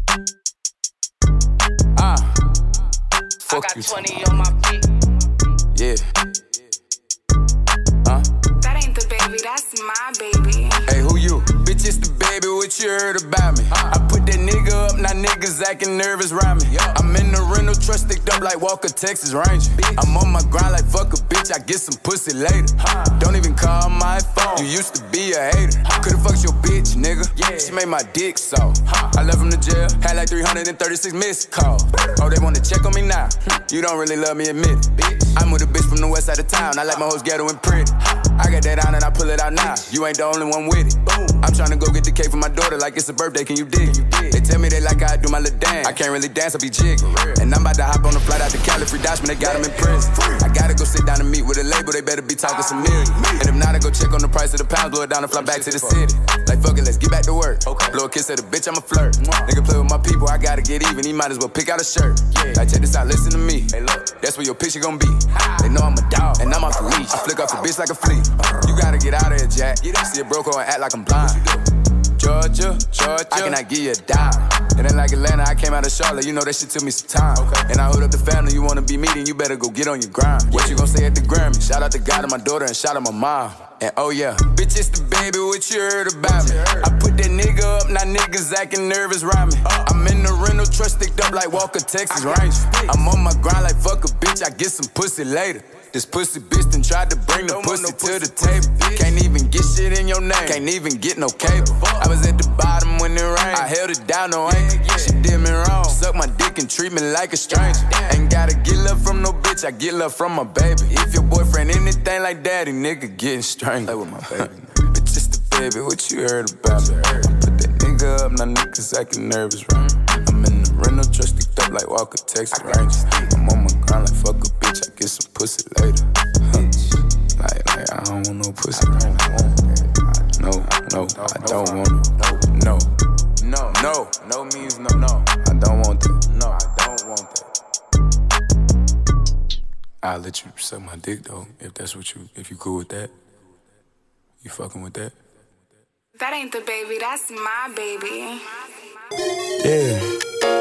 Fuck I got you 20 on my feet. Yeah. That ain't the baby, that's my baby. Hey, who you? Bitch, it's the baby, what you heard about me? I put that nigga up, now niggas acting nervous around me. I'm in the rental truck sticked up like Walker, Texas Ranger. I'm on my grind like fuck a bitch, I get some pussy later. Don't even call my phone, you used to be a hater. Could've fucked your bitch, nigga. She made my dick so. I left from the jail, had like 336 missed calls. Oh, they wanna check on me now? You don't really love me, admit it. I'm with a bitch from the west side of town, I like my hoes ghetto and pretty. I got that on and I pull it out now. You ain't the only one with it. I'm tryna go get the cake for my daughter like it's a birthday, can you dig it? They tell me they like how I do my little dance. I can't really dance, I be jigging. And I'm about to hop on the flight out to Cali, free Dodge, they got him in prison. I gotta go sit down and meet with a label, they better be talking some million. And if not, I go check on the price of the pound, blow it down and fly back to the city. Like fuck it, let's get back to work. Blow a kiss at a bitch, I'm a flirt. Nigga play with my people, I gotta get even, he might as well pick out a shirt. Like check this out, listen to me. Hey look, that's where your picture gon' be. They know I'm a dog, and I'm off the leash. I flick off the bitch like a flea. You gotta get out of here, Jack. See a broke and act like I'm blind. Georgia, I cannot give you a dime. It ain't like Atlanta, I came out of Charlotte, you know that shit took me some time. And I hold up the family, you wanna be me, then you better go get on your grind. What you gon' say at the Grammy? Shout out to God and my daughter and shout out my mom. And oh yeah, bitch, it's the baby, what you heard about me? I put that nigga up, now niggas acting nervous around me. I'm in the rental truck sticked up like Walker, Texas Ranger. I'm on my grind like fuck a bitch, I get some pussy later. This pussy bitch done tried to bring the pussy to the table. Can't even get shit in your name, can't even get no cable. I was at the bottom when it rained, I held it down, no ankle. She did me wrong, suck my dick and treat me like a stranger. Ain't gotta get love from no bitch, I get love from my baby. If your boyfriend anything like daddy, nigga getting strangled. Play with my baby. Bitch, it's the baby, what you heard about me? Put that nigga up, now niggas acting nervous, right? I'm in the rental truck sticked up like Walker, Texas Ranger. I'm on my grind like fuck a bitch, I get some pussy later. Like I don't want no pussy. No, I don't want it. No means no. I don't want that. No, I don't want that. I'll let you suck my dick though, if you cool with that. You fucking with that? That ain't the baby, that's my baby. Yeah.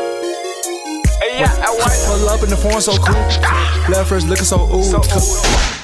Hey, yeah, I want pull up in the phone so cool. Left first looking so ooh.